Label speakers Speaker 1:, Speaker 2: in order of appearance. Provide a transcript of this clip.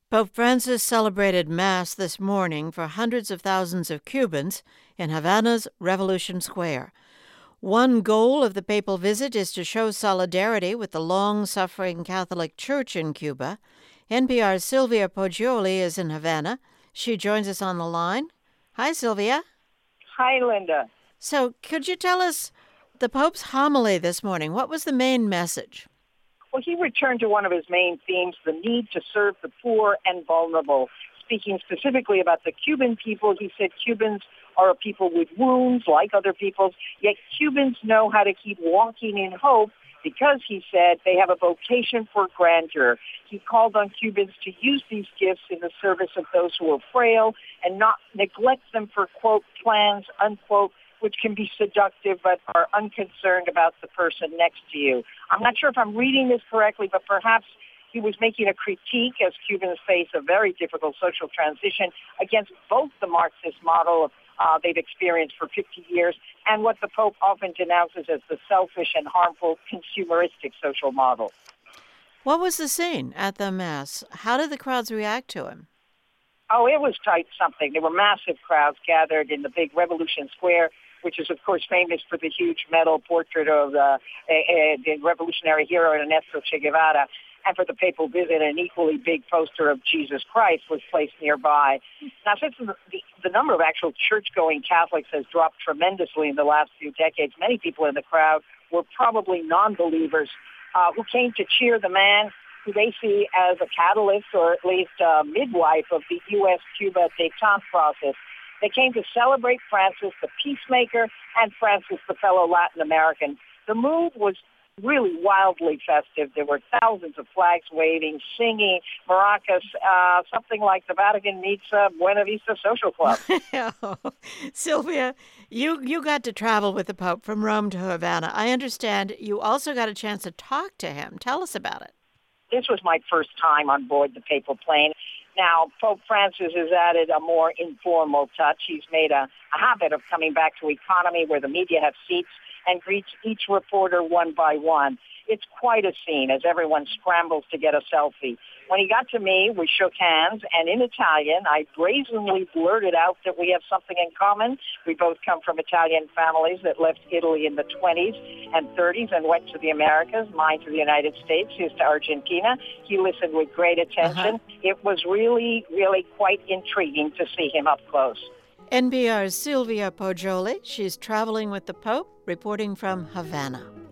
Speaker 1: Pope Francis celebrated Mass this morning for hundreds of thousands of Cubans in Havana's Revolution Square. One goal of the papal visit is to show solidarity with the long-suffering Catholic Church in Cuba. NPR's Sylvia Poggioli is in Havana. She joins us on the line. Hi, Sylvia.
Speaker 2: Hi, Linda.
Speaker 1: So, could you tell us the Pope's homily this morning? What was the main message?
Speaker 2: Well, he returned to one of his main themes, the need to serve the poor and vulnerable. Speaking specifically about the Cuban people, he said Cubans are a people with wounds like other peoples, yet Cubans know how to keep walking in hope because, he said, they have a vocation for grandeur. He called on Cubans to use these gifts in the service of those who are frail and not neglect them for, quote, plans, unquote, which can be seductive but are unconcerned about the person next to you. I'm not sure if I'm reading this correctly, but perhaps he was making a critique as Cubans face a very difficult social transition against both the Marxist model they've experienced for 50 years and what the Pope often denounces as the selfish and harmful consumeristic social model.
Speaker 1: What was the scene at the Mass? How did the crowds react to him?
Speaker 2: Oh, it was quite something. There were massive crowds gathered in the big Revolution Square, which is, of course, famous for the huge metal portrait of the revolutionary hero Ernesto Che Guevara, and for the papal visit, an equally big poster of Jesus Christ was placed nearby. Now, since the number of actual church-going Catholics has dropped tremendously in the last few decades, many people in the crowd were probably non-believers who came to cheer the man who they see as a catalyst or at least a midwife of the U.S.-Cuba détente process. They came to celebrate Francis, the peacemaker, and Francis, the fellow Latin American. The mood was really wildly festive. There were thousands of flags waving, singing, maracas, something like the Vatican meets Buena Vista Social Club.
Speaker 1: Sylvia, you got to travel with the Pope from Rome to Havana. I understand you also got a chance to talk to him. Tell us about it.
Speaker 2: This was my first time on board the papal plane. Now, Pope Francis has added a more informal touch. He's made a habit of coming back to economy where the media have seats and greets each reporter one by one. It's quite a scene as everyone scrambles to get a selfie. When he got to me, we shook hands, and in Italian, I brazenly blurted out that we have something in common. We both come from Italian families that left Italy in the 20s and 30s and went to the Americas, mine to the United States, his to Argentina. He listened with great attention. It was really, really quite intriguing to see him up close.
Speaker 1: NPR's Sylvia Poggioli. She's traveling with the Pope, reporting from Havana.